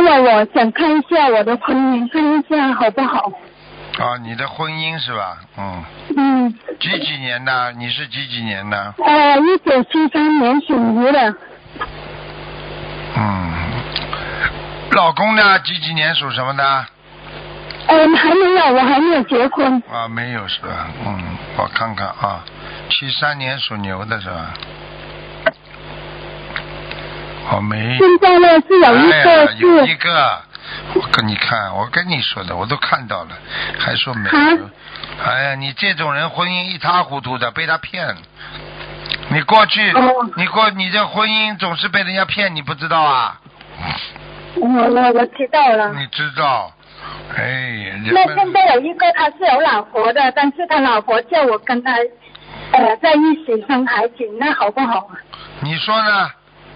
过我想看一下我的婚姻，看一下好不好？ 啊，你的婚姻是吧？嗯。 嗯。 几年的？你是几年的 ？1973年属牛的。 嗯。老公呢？几年属什么的？ 还没有，我还没有结婚。 啊，没有是吧？嗯，我看看啊，73年属牛的是吧？我没。 现在呢是有一个是。 有一个，我跟你看，我跟你说的，我都看到了，还说没有。哎呀，你这种人婚姻一塌糊涂的，被他骗了。你过去，你这婚姻总是被人家骗，你不知道啊？ 我知道了。 你知道？哎。 那现在有一个他是有老婆的，但是他老婆叫我跟他在一起生孩子，那好不好啊？ 你说呢？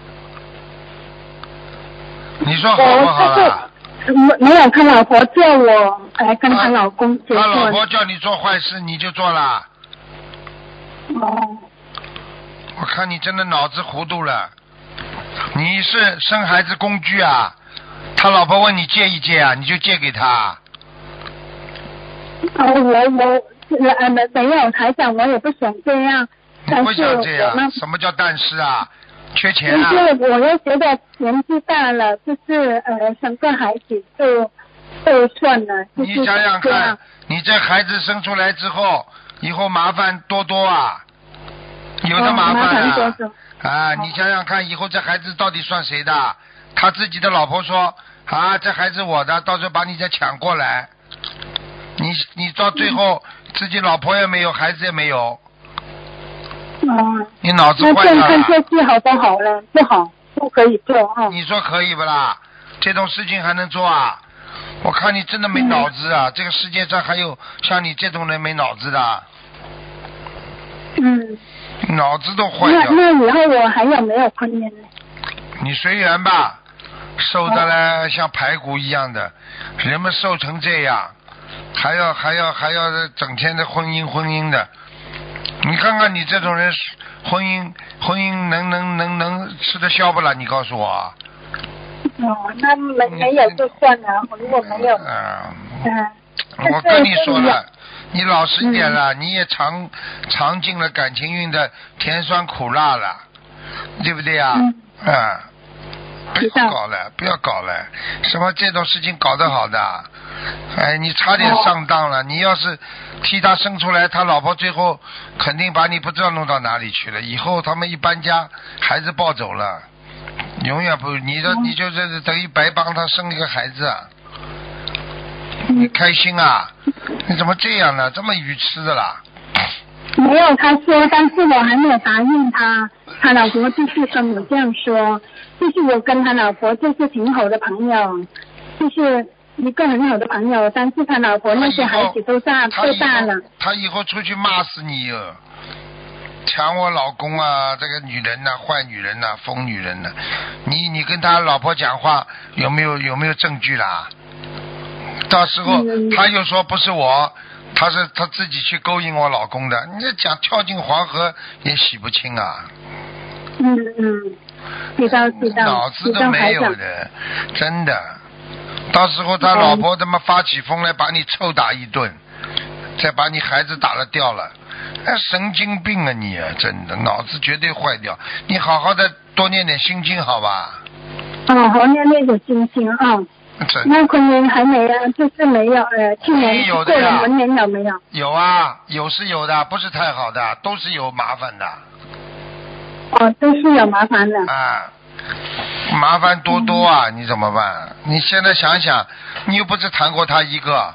你说好不好啊？ 没有，他老婆叫我跟他老公结婚。 他老婆叫你做坏事，你就做了。我看你真的脑子糊涂了。你是生孩子工具啊？他老婆问你借一借啊，你就借给他。 我没有，台长，我也不想这样。 你不想这样？什么叫但是啊？缺钱啊？ 就是我又觉得年纪大了，就是生个孩子就算了。 你想想看，你这孩子生出来之后，以后麻烦多多啊，有的麻烦啊。啊，你想想看，以后这孩子到底算谁的？他自己的老婆说啊，这孩子我的，到时候把你再抢过来，你到最后自己老婆也没有，孩子也没有。你脑子坏了。 那看下去好不好了？不好，不可以做啊。 你说可以不啦？这种事情还能做啊？我看你真的没脑子啊！这个世界上还有像你这种人没脑子的。脑子都坏掉。 那以后我还有没有婚姻呢？ 你随缘吧，瘦的嘞像排骨一样的，人们瘦成这样，还要整天的婚姻的。你看看你这种人，婚姻能吃得消不啦？你告诉我。 那没有就算了，如果没有。 我跟你说了，你老实一点了，你也尝尽了感情运的甜酸苦辣了，对不对啊？不要搞了，什么这种事情搞得好的，你差点上当了。你要是替他生出来，他老婆最后肯定把你不知道弄到哪里去了。以后他们一搬家，孩子抱走了，永远不，你就是等于白帮他生一个孩子啊。你开心啊？你怎么这样呢？这么愚痴的啦？ 没有，他说，但是我还没有答应他。他老婆就是跟我这样说，就是我跟他老婆就是挺好的朋友，就是一个很好的朋友，但是他老婆那些孩子都大了。 他以后出去骂死你哟！抢我老公啊，这个女人呐、坏女人呐、疯女人呐！你跟他老婆讲话有没有证据啦？到时候他又说不是我，他自己去勾引我老公的，你这讲跳进黄河也洗不清啊！ 知道， 脑子都没有的，真的。到时候他老婆他妈发起疯来把你臭打一顿，再把你孩子打了掉了，神经病啊你啊！真的脑子绝对坏掉。你好好的多念点心经好吧？ 好念点心经啊。那婚姻还没啊，就是没有去年过了文年有没有？ 有啊，有是有的，不是太好的，都是有麻烦的。 都是有麻烦的。 麻烦多多啊，你怎么办？你现在想想，你又不是谈过他一个。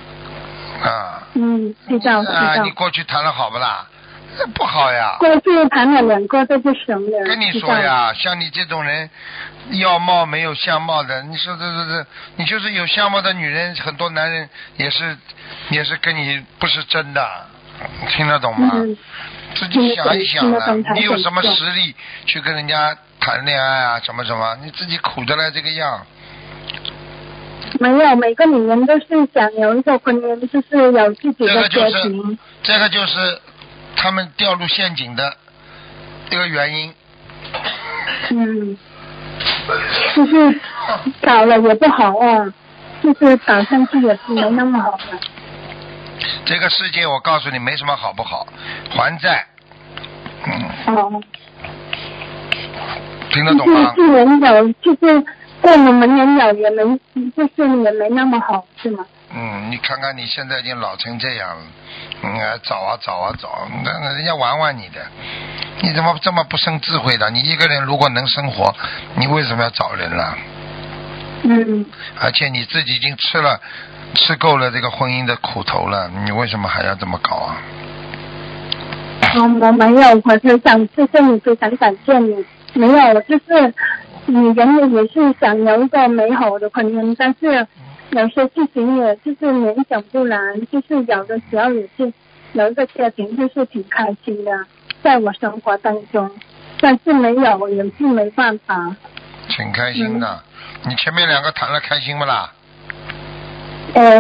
知道。 你过去谈了好不啦？不好呀。 过去谈了2个都不行的。 跟你说呀，像你这种人，要貌没有相貌的，你说这，你就是有相貌的女人，很多男人也是跟你不是真的，听得懂吗？自己想一想啊，你有什么实力去跟人家谈恋爱啊？什么？你自己苦的来这个样。 没有，每个女人都是想有一个婚姻，就是有自己的家庭。 这个就是他们掉入陷阱的一个原因。 就是搞了也不好啊，就是搞上去也是没那么好的。 这个世界我告诉你没什么好不好，还债。 哦。 听得懂吗？ 就是人有，就是过了门人有也没，就是也没那么好，是吗？ 你看看你现在已经老成这样了，找啊，那人家玩玩你的，你怎么这么不生智慧的？你一个人如果能生活，你为什么要找人了？而且你自己已经吃够了这个婚姻的苦头了，你为什么还要这么搞啊？ 我没有，我是想谢谢你，非常感谢你。没有，就是你人也是想有一个美好的婚姻，但是有些事情也就是勉强不来，就是有的时候也是有一个家庭就是挺开心的，在我生活当中，但是没有也是没办法。 挺开心的，你前面2个谈了开心不啦？ 也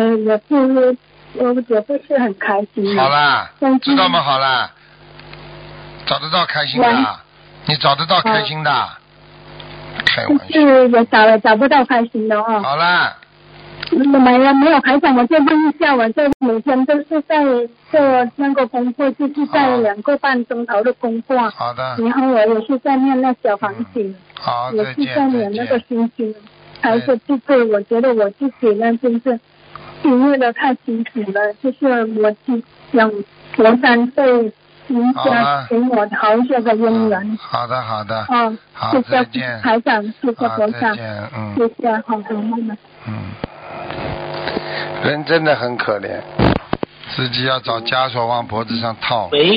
不是很开心。 好啦，知道吗？好啦，找得到开心的，你找得到开心的，开玩笑。 是也找不到开心的哦。 好啦。 没有台长，我就问一下，我就每天都是在做那个功课，就是在2个半钟头的功课。 好的。 然后我也是在念那小房子。 好， 也是在念那个心经。还是就是我觉得我自己呢，就是体会的太辛苦了，就是我想佛山对人家给我好些个姻缘。 好的。好， 谢谢台长，谢谢佛长，谢谢，好的，妈妈。 人真的很可怜，自己要找枷锁往脖子上套。